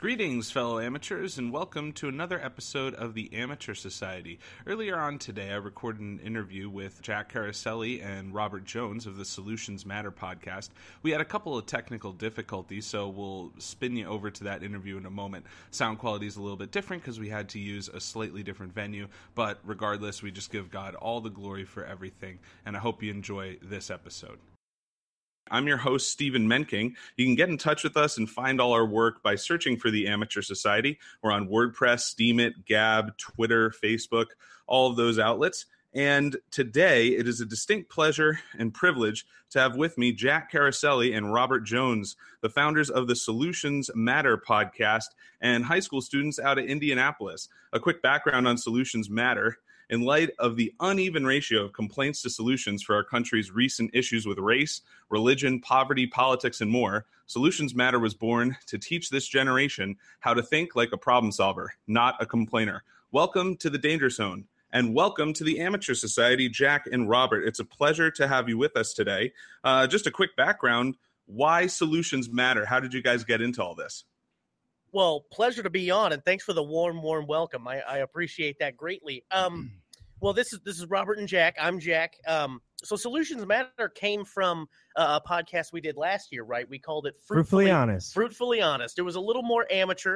Greetings, fellow amateurs, and welcome to another episode of the Amateur Society. Earlier on today, I recorded an interview with Jack Caroselli and Robert Jones of the Solutions Matter podcast. We had a couple of technical difficulties, so we'll spin you over to that interview in a moment. Sound quality is a little bit different because we had to use a slightly different venue, but regardless, we just give God all the glory for everything, and I hope you enjoy this episode. I'm your host, Stephen Menking. You can get in touch with us and find all our work by searching for the Amateur Society. We're on WordPress, Steemit, Gab, Twitter, Facebook, all of those outlets. And today, it is a distinct pleasure and privilege to have with me Jack Caroselli and Robert Jones, the founders of the Solutions Matter podcast and high school students out of Indianapolis. A quick background on Solutions Matter. In light of the uneven ratio of complaints to solutions for our country's recent issues with race, religion, poverty, politics, and more, Solutions Matter was born to teach this generation how to think like a problem solver, not a complainer. Welcome to the Danger Zone, and welcome to the Amateur Society, Jack and Robert. It's a pleasure to have you with us today. Just a quick background, why Solutions Matter? How did you guys get into all this? Well, pleasure to be on, and thanks for the warm welcome. I appreciate that greatly. Well, this is Robert and Jack. I'm Jack. So Solutions Matter came from a podcast we did last year, right? We called it Fruitfully Honest. Fruitfully Honest. It was a little more amateur,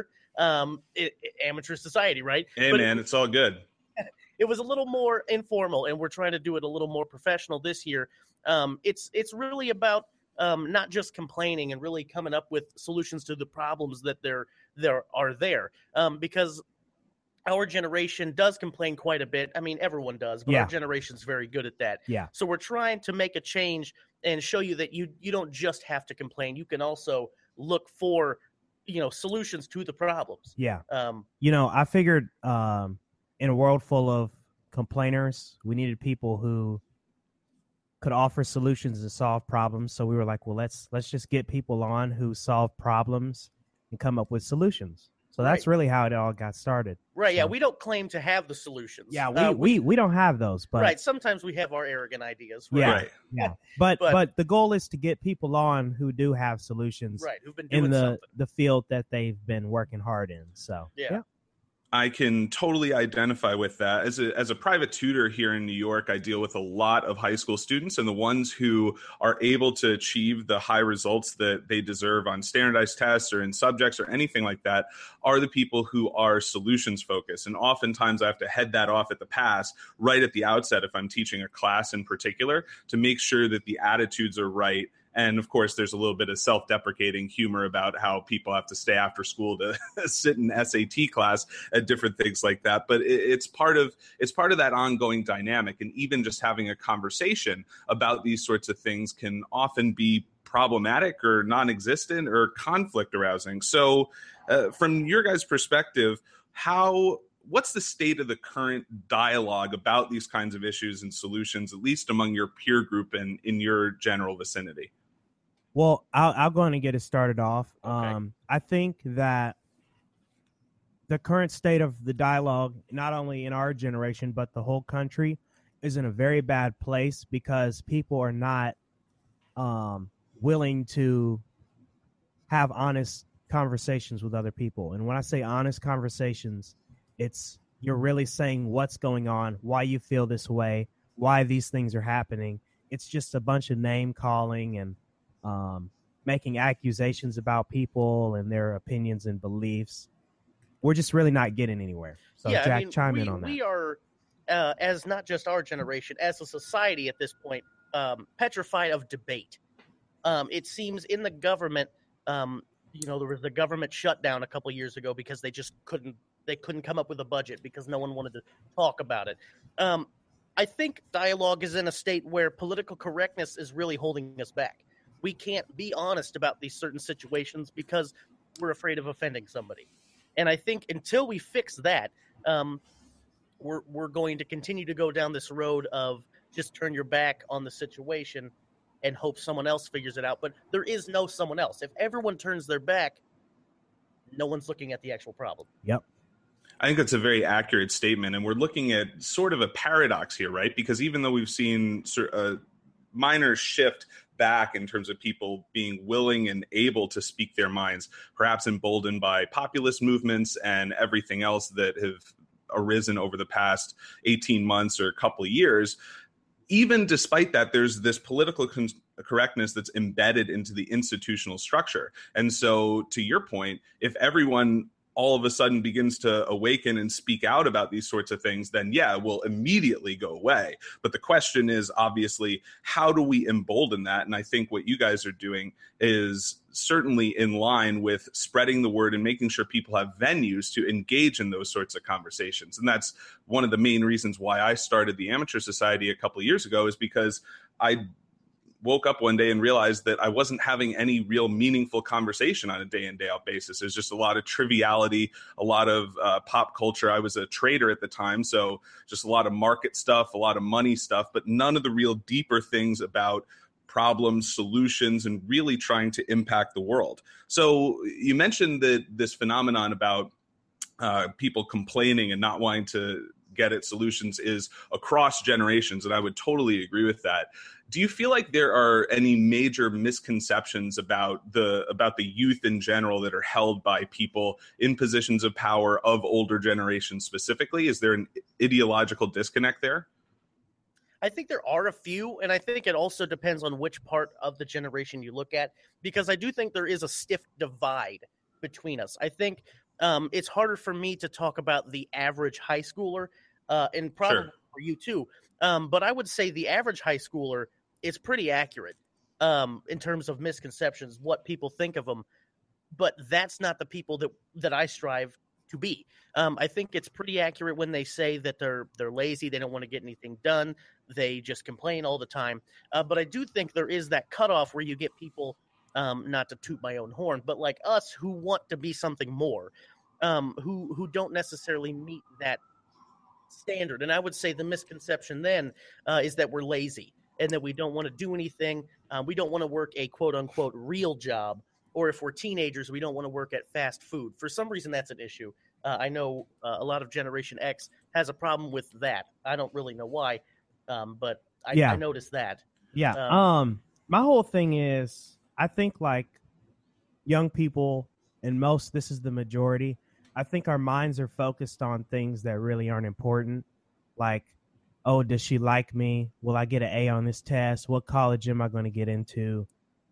amateur society, right? Hey, but man, it's all good. It was a little more informal, and we're trying to do it a little more professional this year. It's really about not just complaining and really coming up with solutions to the problems that there are there. Because our generation does complain quite a bit. I mean, everyone does, but our generation's very good at that. Yeah. So we're trying to make a change and show you that you don't just have to complain. You can also look for, solutions to the problems. Yeah. I figured in a world full of complainers, we needed people who could offer solutions and solve problems. So we were like, well, let's just get people on who solve problems and come up with solutions. So that's really how it all got started. Right, so, yeah. We don't claim to have the solutions. Yeah, we don't have those. But right, sometimes we have our arrogant ideas. Right? Yeah, right. Yeah. But the goal is to get people on who do have solutions right, who've been doing in something. the field that they've been working hard in. So, yeah. I can totally identify with that. As a private tutor here in New York, I deal with a lot of high school students, and the ones who are able to achieve the high results that they deserve on standardized tests or in subjects or anything like that are the people who are solutions focused. And oftentimes I have to head that off at the pass right at the outset if I'm teaching a class in particular to make sure that the attitudes are right. And, of course, there's a little bit of self-deprecating humor about how people have to stay after school to sit in SAT class and different things like that. But it's part of that ongoing dynamic. And even just having a conversation about these sorts of things can often be problematic or non-existent or conflict arousing. So from your guys' perspective, what's the state of the current dialogue about these kinds of issues and solutions, at least among your peer group and in your general vicinity? Well, I'll go on and get it started off. Okay. I think that the current state of the dialogue, not only in our generation, but the whole country, is in a very bad place because people are not willing to have honest conversations with other people. And when I say honest conversations, it's you're really saying what's going on, why you feel this way, why these things are happening. It's just a bunch of name calling and making accusations about people and their opinions and beliefs. We're just really not getting anywhere. So, Jack, chime in on that. We are, as not just our generation, as a society at this point, petrified of debate. It seems in the government, there was the government shutdown a couple years ago because they just couldn't come up with a budget because no one wanted to talk about it. I think dialogue is in a state where political correctness is really holding us back. We can't be honest about these certain situations because we're afraid of offending somebody. And I think until we fix that, we're going to continue to go down this road of just turn your back on the situation and hope someone else figures it out. But there is no someone else. If everyone turns their back, no one's looking at the actual problem. Yep. I think that's a very accurate statement. And we're looking at sort of a paradox here, right? Because even though we've seen a minor shift back in terms of people being willing and able to speak their minds, perhaps emboldened by populist movements and everything else that have arisen over the past 18 months or a couple of years. Even despite that, there's this political correctness that's embedded into the institutional structure. And so, to your point, if everyone all of a sudden begins to awaken and speak out about these sorts of things, then yeah, it will immediately go away. But the question is, obviously, how do we embolden that? And I think what you guys are doing is certainly in line with spreading the word and making sure people have venues to engage in those sorts of conversations. And that's one of the main reasons why I started the Amateur Society a couple of years ago, is because I woke up one day and realized that I wasn't having any real meaningful conversation on a day in, day out basis. There's just a lot of triviality, a lot of pop culture. I was a trader at the time, so just a lot of market stuff, a lot of money stuff, but none of the real deeper things about problems, solutions, and really trying to impact the world. So you mentioned that this phenomenon about people complaining and not wanting to get at solutions is across generations, and I would totally agree with that. Do you feel like there are any major misconceptions about the youth in general that are held by people in positions of power of older generations specifically? Is there an ideological disconnect there? I think there are a few, and I think it also depends on which part of the generation you look at, because I do think there is a stiff divide between us. I think it's harder for me to talk about the average high schooler, and probably Sure. for you too. But I would say the average high schooler is pretty accurate in terms of misconceptions, what people think of them. But that's not the people that I strive to be. I think it's pretty accurate when they say that they're lazy, they don't want to get anything done, they just complain all the time. But I do think there is that cutoff where you get people, not to toot my own horn, but like us who want to be something more, who don't necessarily meet that standard. And I would say the misconception then is that we're lazy and that we don't want to do anything. We don't want to work a quote unquote real job. Or if we're teenagers, we don't want to work at fast food. For some reason, that's an issue. I know a lot of Generation X has a problem with that. I don't really know why, but I noticed that. Yeah. My whole thing is, I think like young people, and this is the majority, I think our minds are focused on things that really aren't important. Like, oh, does she like me? Will I get an A on this test? What college am I going to get into?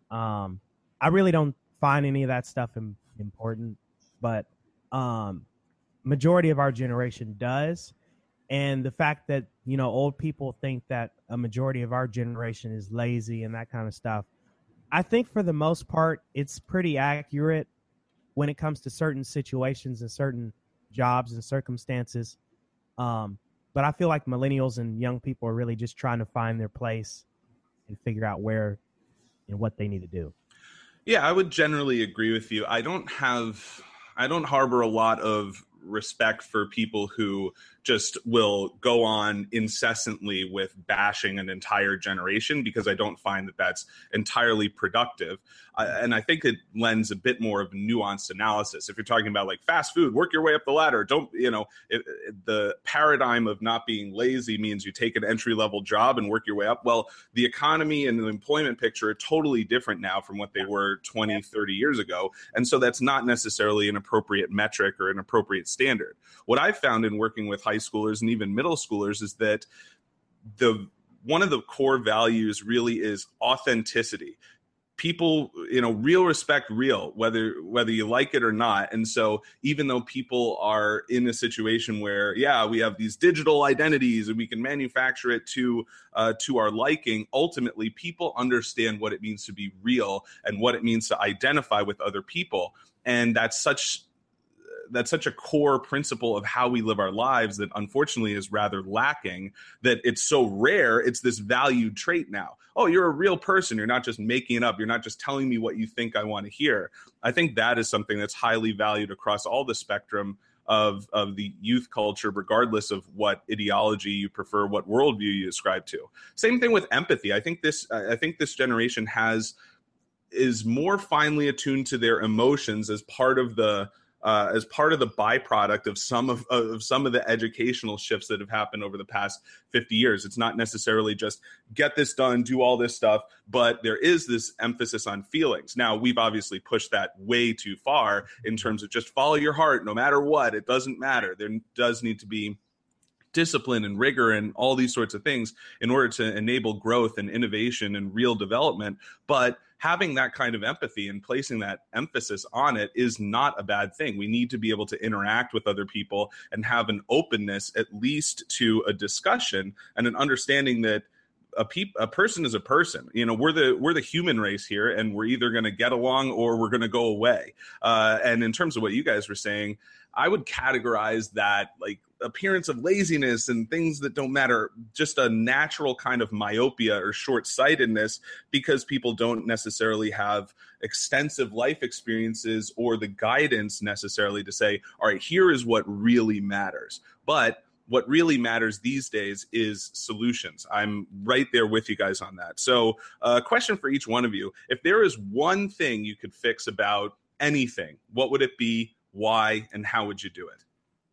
I really don't find any of that stuff important, but majority of our generation does. And the fact that, old people think that a majority of our generation is lazy and that kind of stuff, I think for the most part, it's pretty accurate when it comes to certain situations and certain jobs and circumstances. But I feel like millennials and young people are really just trying to find their place and figure out where and what they need to do. Yeah, I would generally agree with you. I don't harbor a lot of respect for people who just will go on incessantly with bashing an entire generation, because I don't find that that's entirely productive. And I think it lends a bit more of a nuanced analysis. If you're talking about like fast food, work your way up the ladder. The paradigm of not being lazy means you take an entry-level job and work your way up. Well, the economy and the employment picture are totally different now from what they were 20, 30 years ago. And so that's not necessarily an appropriate metric or an appropriate standard. What I've found in working with high schoolers and even middle schoolers is that one of the core values really is authenticity. People, real respect real, whether you like it or not. And so even though people are in a situation where, we have these digital identities and we can manufacture it to our liking, ultimately people understand what it means to be real and what it means to identify with other people. And that's such a core principle of how we live our lives that unfortunately is rather lacking, that it's so rare. It's this valued trait now. Oh, you're a real person. You're not just making it up. You're not just telling me what you think I want to hear. I think that is something that's highly valued across all the spectrum of the youth culture, regardless of what ideology you prefer, what worldview you ascribe to. Same thing with empathy. I think this generation is more finely attuned to their emotions as part of the as part of the byproduct of some of the educational shifts that have happened over the past 50 years. It's not necessarily just get this done, do all this stuff, but there is this emphasis on feelings. Now, we've obviously pushed that way too far in terms of just follow your heart no matter what. It doesn't matter. There does need to be discipline and rigor and all these sorts of things in order to enable growth and innovation and real development. But having that kind of empathy and placing that emphasis on it is not a bad thing. We need to be able to interact with other people and have an openness, at least to a discussion and an understanding that a person is a person. You know, we're the human race here, and we're either going to get along or we're going to go away. And in terms of what you guys were saying, I would categorize that like appearance of laziness and things that don't matter, just a natural kind of myopia or short-sightedness, because people don't necessarily have extensive life experiences or the guidance necessarily to say, all right, here is what really matters. But what really matters these days is solutions. I'm right there with you guys on that. So a question for each one of you. If there is one thing you could fix about anything, what would it be, why, and how would you do it?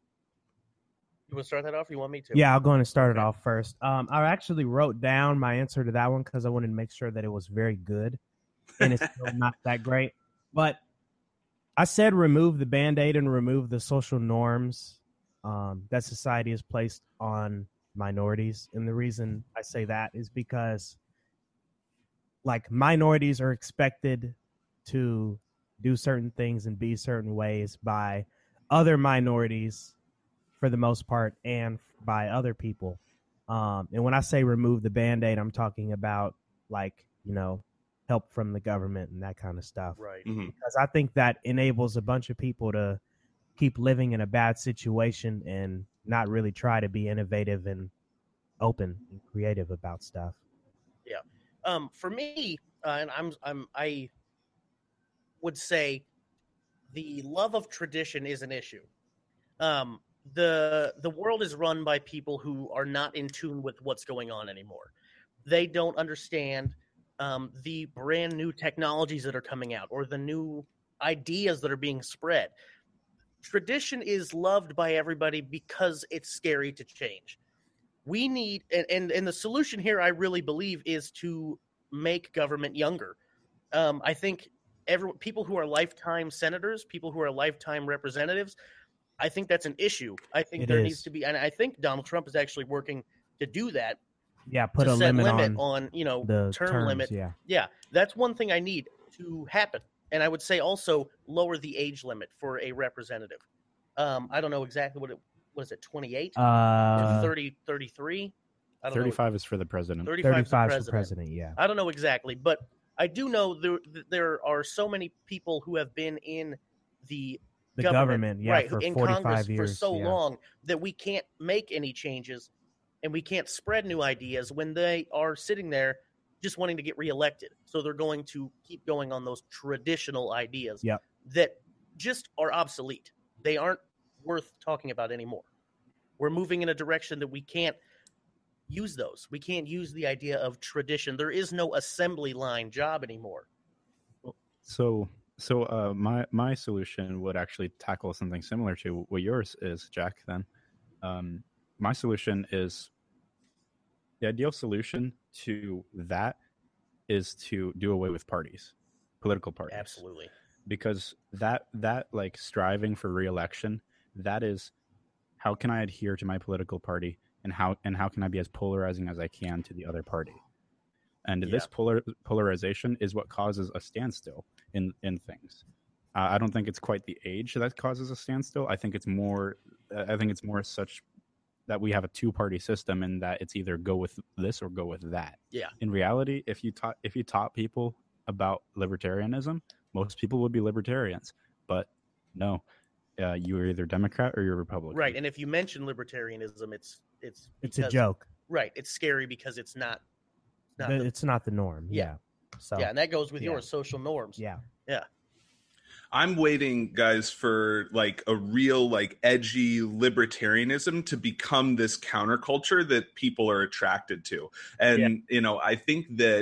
You want to start that off? Or you want me to? Yeah, I'll go and start it off first. I actually wrote down my answer to that one because I wanted to make sure that it was very good, and it's still not that great. But I said remove the Band-Aid and remove the social norms that society has placed on minorities. And the reason I say that is because, like, minorities are expected to do certain things and be certain ways by other minorities for the most part and by other people. And when I say remove the Band-Aid, I'm talking about, like, you know, help from the government and that kind of stuff. Right. Mm-hmm. Because I think that enables a bunch of people to keep living in a bad situation and not really try to be innovative and open and creative about stuff. Yeah. For me, and I would say the love of tradition is an issue. The world is run by people who are not in tune with what's going on anymore. They don't understand the brand new technologies that are coming out or the new ideas that are being spread. Tradition is loved by everybody because it's scary to change. We need, and the solution here, I really believe, is to make government younger. I think people who are lifetime senators, people who are lifetime representatives, I think that's an issue. I think there needs to be, and I think Donald Trump is actually working to do that. Yeah, put a limit on you know, the term terms, limit. Yeah, that's one thing I need to happen. And I would say also lower the age limit for a representative. I don't know exactly what is it, 28? 30, 33? 35 is for the president. 35 is for president, yeah. I don't know exactly, but I do know there are so many people who have been in the government yeah, right, for in 45 Congress years, for so yeah. long that we can't make any changes and we can't spread new ideas when they are sitting there just wanting to get reelected. So they're going to keep going on those traditional ideas that just are obsolete. They aren't worth talking about anymore. We're moving in a direction that we can't use those. We can't use the idea of tradition. There is no assembly line job anymore. So my solution would actually tackle something similar to what yours is, Jack, then. My solution is, the ideal solution to that is to do away with parties, political parties. Absolutely. Because that like striving for re-election, that is, how can I adhere to my political party, and how can I be as polarizing as I can to the other party? And this polarization is what causes a standstill in things. I don't think it's quite the age that causes a standstill. I think it's more such that we have a two-party system, and that it's either go with this or go with that. Yeah. In reality, if you taught people about libertarianism, most people would be libertarians. But no, you're either Democrat or you're Republican. Right. And if you mention libertarianism, it's a joke. Right. It's scary because it's not the norm. Yeah. So yeah, and that goes with your social norms. Yeah. Yeah. I'm waiting, guys, for like a real like edgy libertarianism to become this counterculture that people are attracted to. And, you know, I think that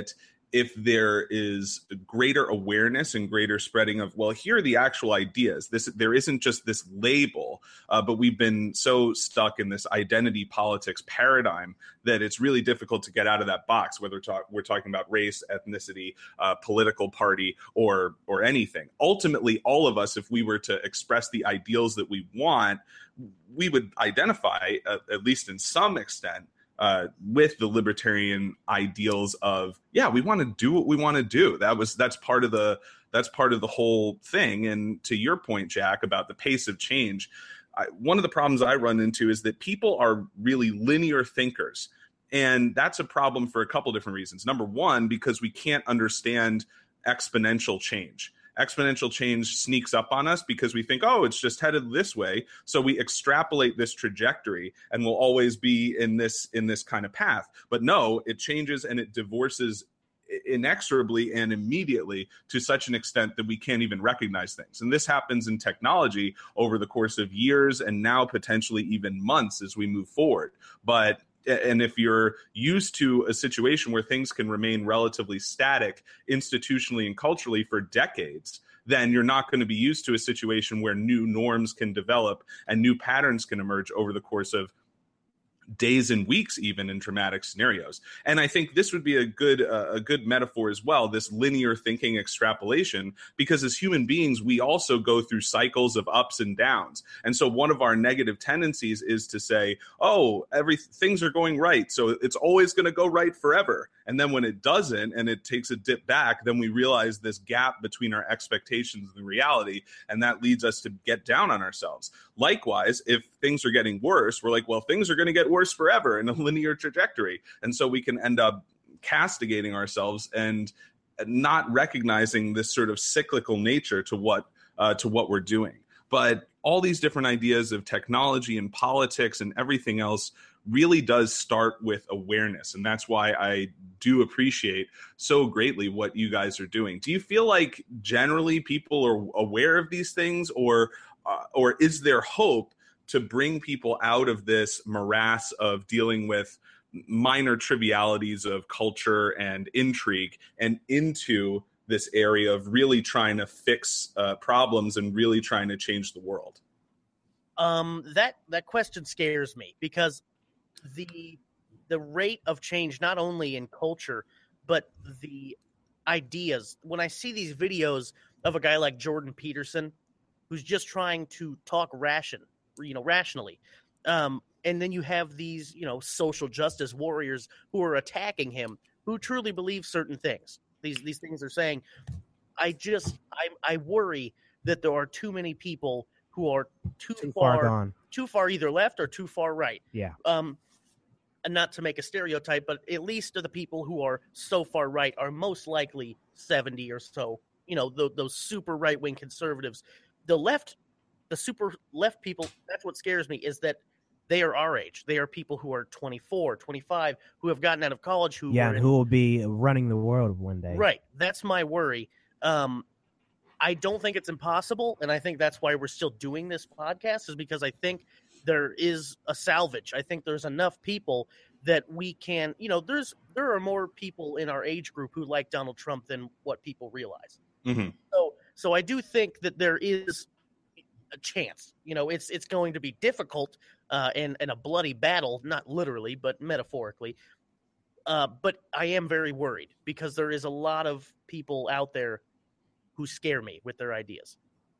if there is greater awareness and greater spreading of, well, here are the actual ideas. There isn't just this label, but we've been so stuck in this identity politics paradigm that it's really difficult to get out of that box, whether we're talking about race, ethnicity, political party, or anything. Ultimately, all of us, if we were to express the ideals that we want, we would identify, at least in some extent, with the libertarian ideals of, yeah, we want to do what we want to do. That's part of the whole thing. And to your point, Jack, about the pace of change, one of the problems I run into is that people are really linear thinkers. And that's a problem for a couple different reasons. Number one, because we can't understand exponential change. Exponential change sneaks up on us because we think, oh, it's just headed this way. So we extrapolate this trajectory and we'll always be in this kind of path. But no, it changes and it divorces inexorably and immediately to such an extent that we can't even recognize things. And this happens in technology over the course of years and now potentially even months as we move forward. And if you're used to a situation where things can remain relatively static institutionally and culturally for decades, then you're not going to be used to a situation where new norms can develop and new patterns can emerge over the course of days and weeks, even in dramatic scenarios. And I think this would be a good metaphor as well, this linear thinking extrapolation, because as human beings, we also go through cycles of ups and downs. And so one of our negative tendencies is to say, oh, things are going right, so it's always going to go right forever. And then when it doesn't and it takes a dip back, then we realize this gap between our expectations and the reality, and that leads us to get down on ourselves. Likewise, if things are getting worse, we're like, well, things are going to get worse forever in a linear trajectory. And so we can end up castigating ourselves and not recognizing this sort of cyclical nature to what we're doing. But all these different ideas of technology and politics and everything else really does start with awareness. And that's why I do appreciate so greatly what you guys are doing. Do you feel like generally people are aware of these things, or is there hope to bring people out of this morass of dealing with minor trivialities of culture and intrigue and into this area of really trying to fix problems and really trying to change the world? That question scares me, because the rate of change, not only in culture, but the ideas. When I see these videos of a guy like Jordan Peterson, who's just trying to talk rationally, and then you have these, social justice warriors who are attacking him, who truly believe certain things. These things are saying, I worry that there are too many people who are too far gone, too far either left or too far right. Yeah. And not to make a stereotype, but at least the people who are so far right are most likely 70 or so. Those super right-wing conservatives. The super left people, that's what scares me, is that they are our age. They are people who are 24, 25, who have gotten out of college. Who will be running the world one day. Right. That's my worry. I don't think it's impossible, and I think that's why we're still doing this podcast, is because I think there is a salvage. I think there's enough people that we can, there are more people in our age group who like Donald Trump than what people realize. Mm-hmm. So I do think that there is a chance. It's going to be difficult and a bloody battle, not literally, but metaphorically. But I am very worried, because there is a lot of people out there who scare me with their ideas.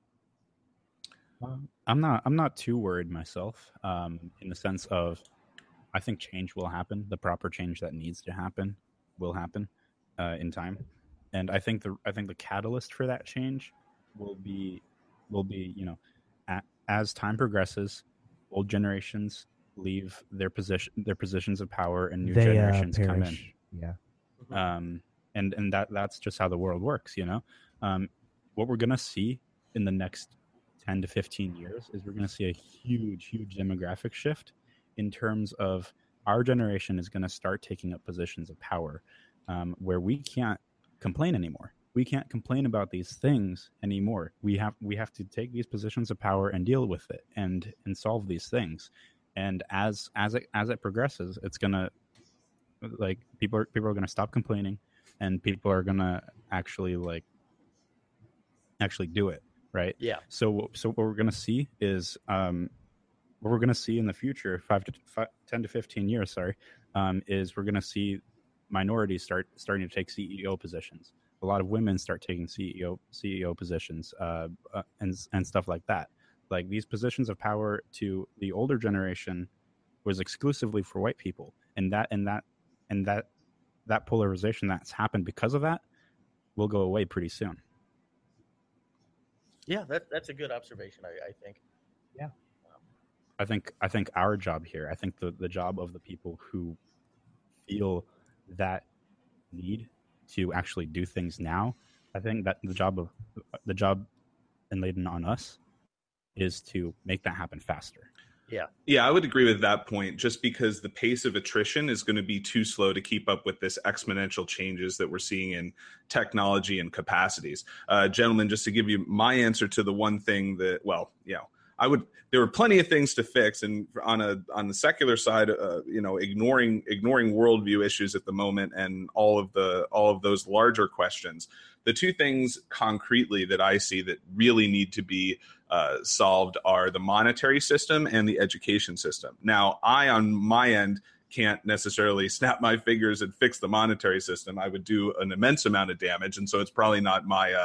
I'm not too worried myself, in the sense of, I think change will happen. The proper change that needs to happen will happen in time, and I think the catalyst for that change will be as time progresses, old generations leave their positions of power and new generations come in. Yeah. And that's just how the world works. What we're gonna see in the next 10 to 15 years is we're going to see a huge demographic shift in terms of our generation is going to start taking up positions of power, where we can't complain anymore. We can't complain about these things anymore. We have to take these positions of power and deal with it and solve these things. And as it progresses, it's gonna, like, people are going to stop complaining, and people are gonna actually do it, right? Yeah. So what we're gonna see is what we're gonna see in the future, 10 to 15 years, is we're gonna see minorities starting to take CEO positions. A lot of women start taking CEO positions, and stuff like that. Like, these positions of power to the older generation was exclusively for white people, and that polarization that's happened because of that will go away pretty soon. Yeah, that's a good observation. I think. Yeah. I think our job here, I think the job of the people who feel that need to actually do things now, I think that the job laden on us is to make that happen faster. Yeah, I would agree with that point, just because the pace of attrition is going to be too slow to keep up with this exponential changes that we're seeing in technology and capacities. Gentlemen, just to give you my answer to the one thing that, there were plenty of things to fix, and on the secular side, ignoring worldview issues at the moment and all of those larger questions. The two things concretely that I see that really need to be solved are the monetary system and the education system. Now, I, on my end, can't necessarily snap my fingers and fix the monetary system. I would do an immense amount of damage, and so it's probably not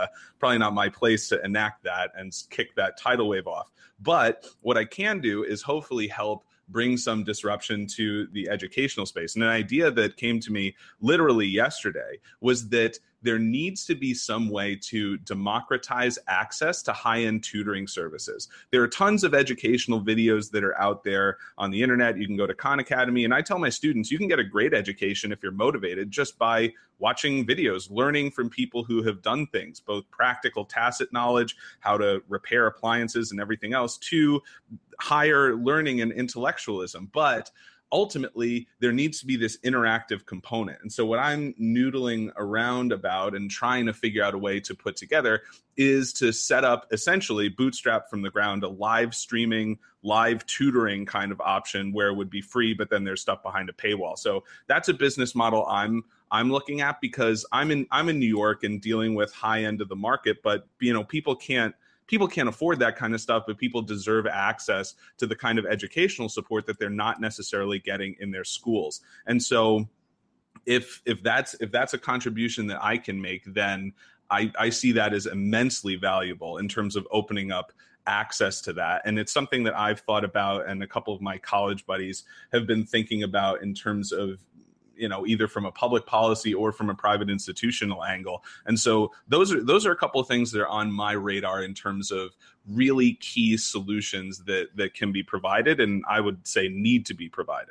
my place to enact that and kick that tidal wave off. But what I can do is hopefully help bring some disruption to the educational space. And an idea that came to me literally yesterday was that there needs to be some way to democratize access to high-end tutoring services. There are tons of educational videos that are out there on the internet. You can go to Khan Academy, and I tell my students, you can get a great education if you're motivated just by watching videos, learning from people who have done things, both practical tacit knowledge, how to repair appliances and everything else, to higher learning and intellectualism. But ultimately, there needs to be this interactive component. And so what I'm noodling around about and trying to figure out a way to put together is to set up, essentially, bootstrap from the ground, a live streaming, live tutoring kind of option where it would be free, but then there's stuff behind a paywall. So that's a business model I'm looking at, because I'm in New York and dealing with high end of the market, but people can't afford that kind of stuff, but people deserve access to the kind of educational support that they're not necessarily getting in their schools. And so if that's a contribution that I can make, then I see that as immensely valuable in terms of opening up access to that. And it's something that I've thought about, and a couple of my college buddies have been thinking about in terms of, either from a public policy or from a private institutional angle. And so those are a couple of things that are on my radar in terms of really key solutions that can be provided, and I would say need to be provided.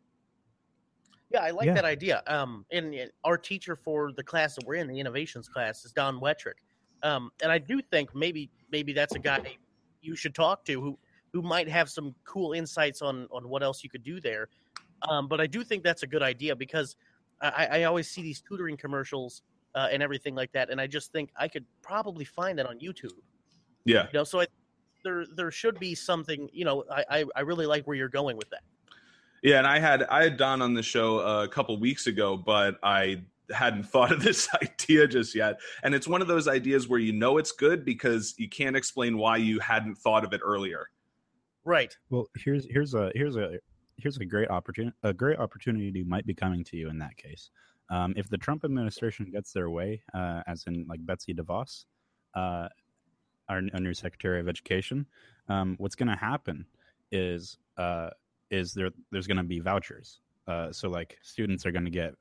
Yeah, I like that idea. And our teacher for the class that we're in, the innovations class, is Don Wettrick. And I do think maybe that's a guy you should talk to who might have some cool insights on what else you could do there. But I do think that's a good idea, because I always see these tutoring commercials and everything like that, and I just think I could probably find that on YouTube. Yeah. So there should be something. I really like where you're going with that. Yeah, and I had Don on the show a couple weeks ago, but I hadn't thought of this idea just yet. And it's one of those ideas where it's good because you can't explain why you hadn't thought of it earlier. Right. Well, here's a great opportunity. A great opportunity might be coming to you in that case. If the Trump administration gets their way, as in like Betsy DeVos, our new Secretary of Education, what's going to happen is there's going to be vouchers. So like students are going to get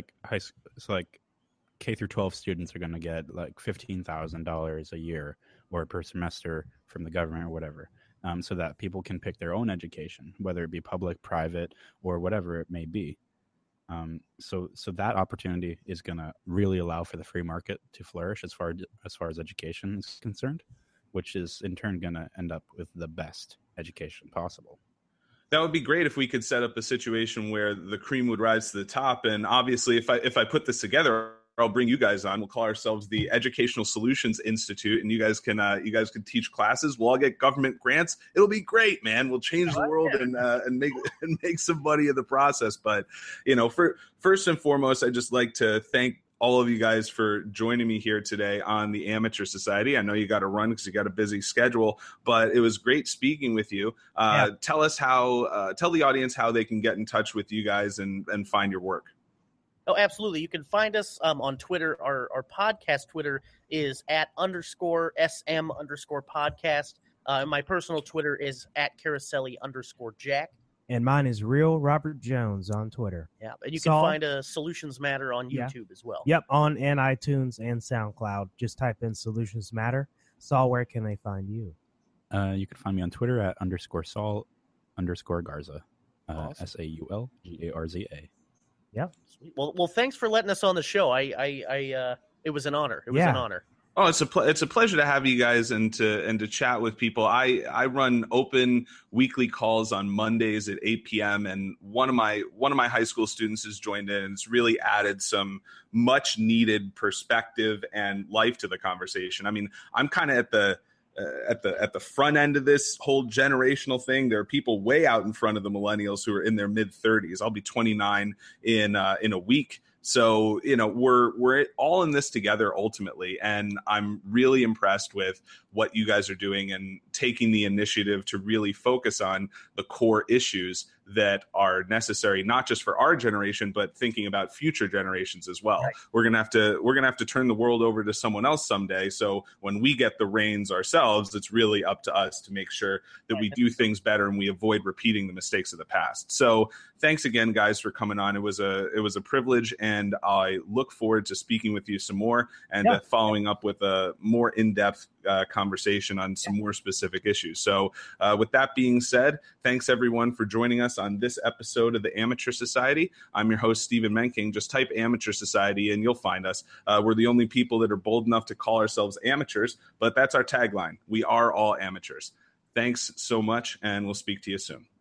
K through 12 students are going to get like $15,000 a year or per semester from the government or whatever. So that people can pick their own education, whether it be public, private, or whatever it may be. So that opportunity is going to really allow for the free market to flourish as far as education is concerned, which is in turn going to end up with the best education possible. That would be great if we could set up a situation where the cream would rise to the top. And obviously, if I put this together, I'll bring you guys on. We'll call ourselves the Educational Solutions Institute, and you guys can teach classes. We'll all get government grants. It'll be great, man. We'll change the world and make some money in the process. But first and foremost, I just like to thank all of you guys for joining me here today on the Amateur Society. I know you got to run because you got a busy schedule, but it was great speaking with you. Tell us tell the audience how they can get in touch with you guys and find your work. Oh, absolutely. You can find us on Twitter. Our podcast Twitter is @_SM_podcast. My personal Twitter is @Caroselli_Jack. And mine is Real Robert Jones on Twitter. Yeah, and you can find Solutions Matter on YouTube as well. Yep, on and iTunes and SoundCloud. Just type in Solutions Matter. Saul, where can they find you? You can find me on Twitter at _Saul_Garza. Awesome. SAULGARZA. Yep. Sweet. Well, thanks for letting us on the show. It was an honor. It was an honor. Oh, it's a pleasure to have you guys and to chat with people. I run open weekly calls on Mondays at 8 p.m. and one of my high school students has joined in, and it's really added some much needed perspective and life to the conversation. I mean, I'm kind of at the front end of this whole generational thing. There are people way out in front of the millennials who are in their mid 30s. I'll be 29 in a week. So, we're all in this together ultimately. And I'm really impressed with what you guys are doing and taking the initiative to really focus on the core issues that are necessary, not just for our generation, but thinking about future generations as well. Right. We're gonna have to turn the world over to someone else someday. So when we get the reins ourselves, it's really up to us to make sure that we do things better and we avoid repeating the mistakes of the past. So thanks again, guys, for coming on. It was a privilege, and I look forward to speaking with you some more and following up with a more in-depth conversation on some more specific issues. So with that being said, thanks everyone for joining us on this episode of the Amateur Society. I'm your host, Stephen Menking. Just type Amateur Society and you'll find us. We're the only people that are bold enough to call ourselves amateurs, but that's our tagline. We are all amateurs. Thanks so much, and we'll speak to you soon.